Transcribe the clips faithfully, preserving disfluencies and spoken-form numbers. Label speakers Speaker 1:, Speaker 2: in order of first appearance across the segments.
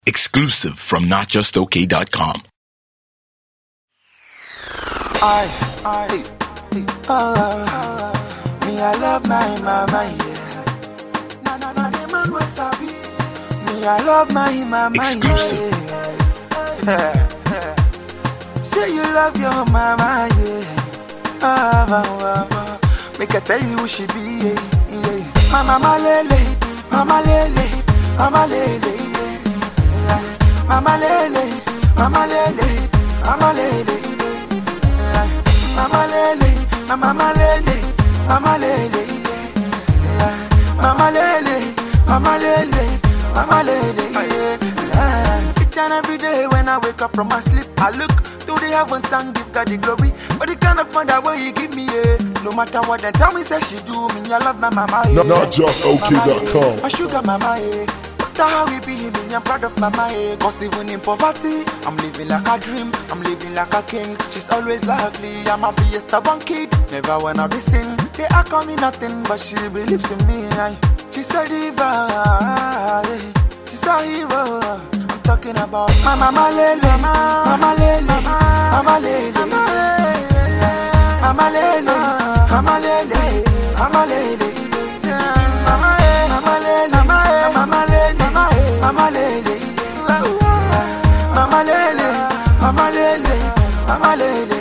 Speaker 1: Exclusive from not just okay dot com.
Speaker 2: I, I, uh, me, I love my mama, yeah. Na na na, the man was happy. Me, I love my mama,
Speaker 1: Exclusive.
Speaker 2: yeah. Say you love your mama, yeah. Ah, ah, ah, ah. Make I tell you who she be, yeah, yeah. My mama lele, mama lele, mama lele, yeah. yeah. Mama lele, mama lele, mama lele, yeah. Mama lele, mama lele, mama lele, yeah. Mama lele, mama lele, mama lele, yeah. Each and every day when I wake up from my sleep, I look to the heavens and give God the glory. But the kind of mother way you give me, yeah. No matter what they tell me, say she do me, I love my mama, yeah.
Speaker 3: Not, not just okay dot com.
Speaker 2: My sugar mama, yeah. How we be me, I'm proud of mama, eh. Cause even in poverty, I'm living like a dream, I'm living like a king. She's always lovely, I'm a fiesta one kid. Never wanna be seen, they are coming nothing, but she believes in me. I, she's a diva, eh. She's a hero. I'm talking about my mama lele, mama lele, mama lele, mama lele, mama lele, mama lele, mama lele. Mama lele, mama lele, mama lele, mama lele, mama lele, mama lele,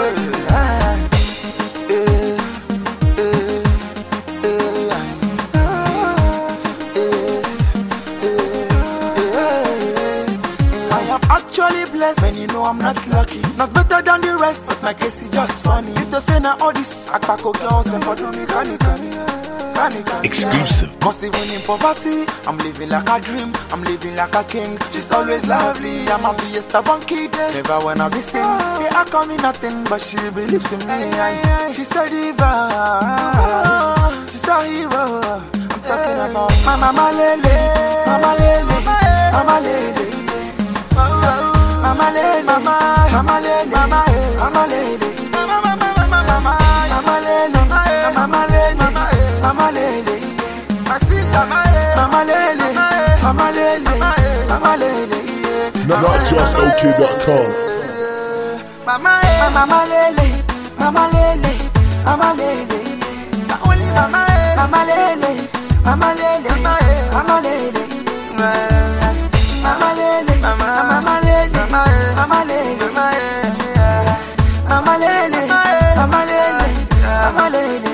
Speaker 2: I am actually blessed, and you know I'm not lucky. Not better than the rest, but my case is just funny. If they say now all this Akpako girls, then for do me canny canny.
Speaker 1: Exclusive.
Speaker 2: Cause even in poverty, I'm living like a dream, I'm living like a king. She's always lovely, I'm a fiesta one kid. Never wanna be seen, they are coming nothing, but she believes in me. She's a diva, she's a hero. I'm talking about my mama lele, mama lele, mama lele, mama lele, mama lele, mama lele, mama lele, mama lele. Mama lele, I see mama lele, mama lele, mama lele,
Speaker 3: Not, not just okay dot com.
Speaker 2: Mama, mama lele, mama lele, mama lele, only mama, mama lele, mama lele, mama lele, mama lele, mama lele, mama lele, mama lele, mama lele, mama lele.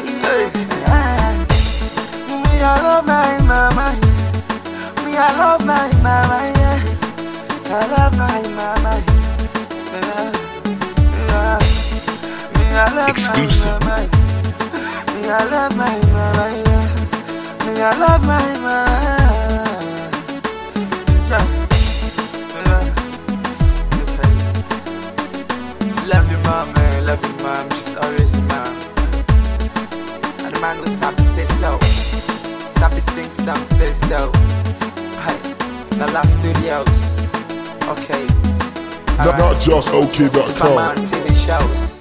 Speaker 2: Me, I love my mama. Me, I love my mama, yeah. I love my mama. Yeah. Yeah. Me, I love
Speaker 1: Exclusive.
Speaker 2: my mama. Me, I love my mama, yeah. Me, I love my mama. Yeah. Okay. Love your mama, love your mom. She's always a mom. And the man was happy to say so. Happy sing song, say so. Hi, the last studios. Okay.
Speaker 3: Not, not just okay dot com.
Speaker 2: T V shows.